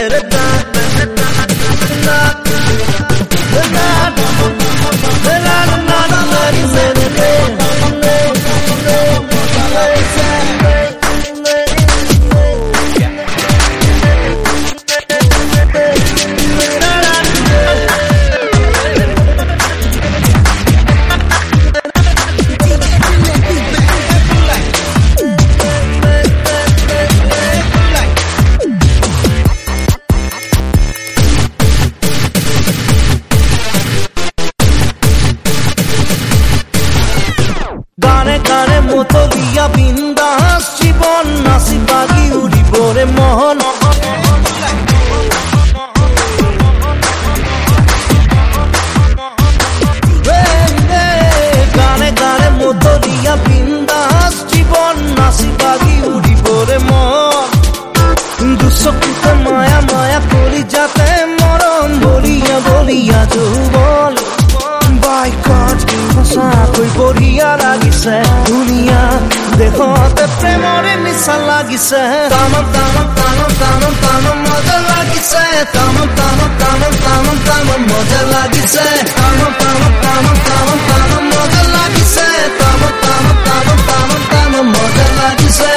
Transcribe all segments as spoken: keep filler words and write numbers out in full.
গানে গানে মতো দিয়া বিন্দাস জীবন নাচি বাগি উড়িবরে মন গানে গানে মতো দিয়া বিন্দাস জীবন নাচি বাগি উড়িবরে মন দুচকুতে মায়া মায়া করি যাতে মরম বলিয়া বলিয়া যৌবন বাইকত সঁচাকৈ বঢ়িয়া লাগিছে ধুনীয়া দেশতে প্ৰেমৰে নিচা লাগিছে তামাম তামাম তামাম তামাম তামাম মজা লাগিছে তামাম তামাম তামাম তামাম তামাম মজা লাগিছে তামাম তামাম তামাম তামাম তামাম মজা লাগিছে তামাম তামাম তামাম তামাম তামাম মজা লাগিছে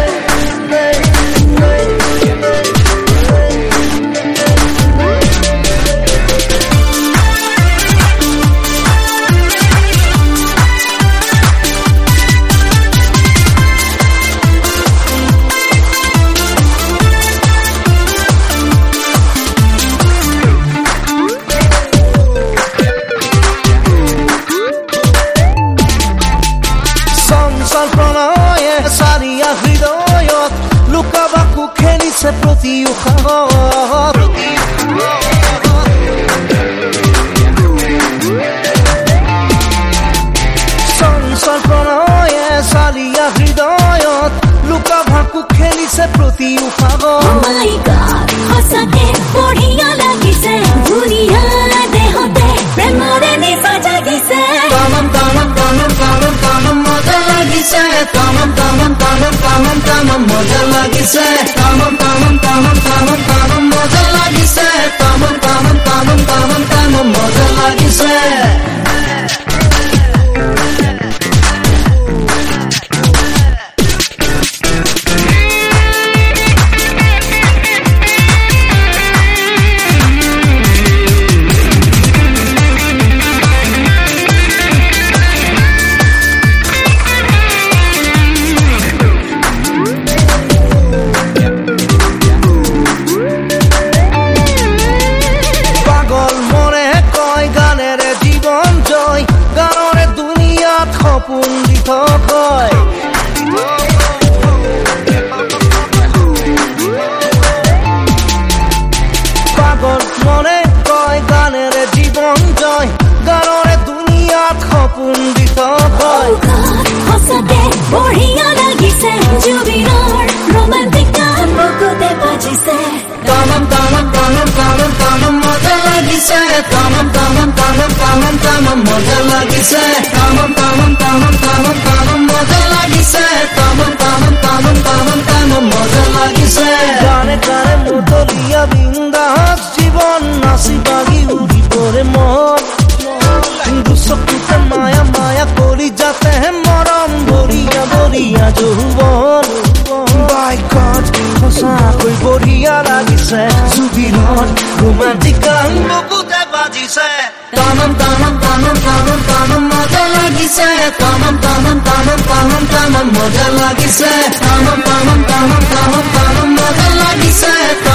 হৃদয়ত লুকাবাকু খেলিছে প্ৰতি উশাহত চঞ্চল প্ৰণয়ে চালিয়া হৃদয়ত লুকাবাকু খেলিছে প্ৰতি উশাহত সঁচাকে বঢ়িয়া লাগিছে ধুনীয়া দেহতে প্ৰেমৰে নিচা জাগিছে তামাম তামাম তামাম তামাম তামাম মজা লাগিছে তামাম তামাম তামাম তামাম তামাম মজা লাগিছে তামাম তামাম তামাম তামাম তামাম মজা লাগিছে তামাম তামাম তামাম তামাম তামাম মজা লাগিছে পুণ্ডিত কয় পাগল মনে কয় গানেৰে জীৱন জয় গানৰে দুনিয়াত সপুণ্ডিত কয় সঁচাকে বঢ়িয়া লাগিছে জুবিনৰ ৰোমান্টিক গান বুকুতে বাজিছে তামাম তামাম তামাম তামাম তামাম মজা লাগিছে তামাম তামাম তামাম তামাম তামাম মজা লাগিছে তামাম তামাম তামাম তামাম তামাম মজা লাগিছে তামাম তামাম তামাম তামাম তামাম মজা লাগিছে গানে গানে মতলিয়া বিন্দাস জীবন নাচি বাগি উড়িবরে মন দুচকুতে মায়া মায়া কৰি যাতে মৰম বঢ়িয়া বঢ়িয়া যৌবন বাইকত সঁচাকৈ বঢ়িয়া লাগিছে জুবিনত ৰোমান্টিক গান বুকুতে বাজিছে তামাম তামাম তামাম তামাম তামাম মজা লাগিছে তামাম তামাম তামাম তামাম তামাম মজা লাগিছে তামাম তামাম তামাম তামাম তামাম মজা লাগিছে।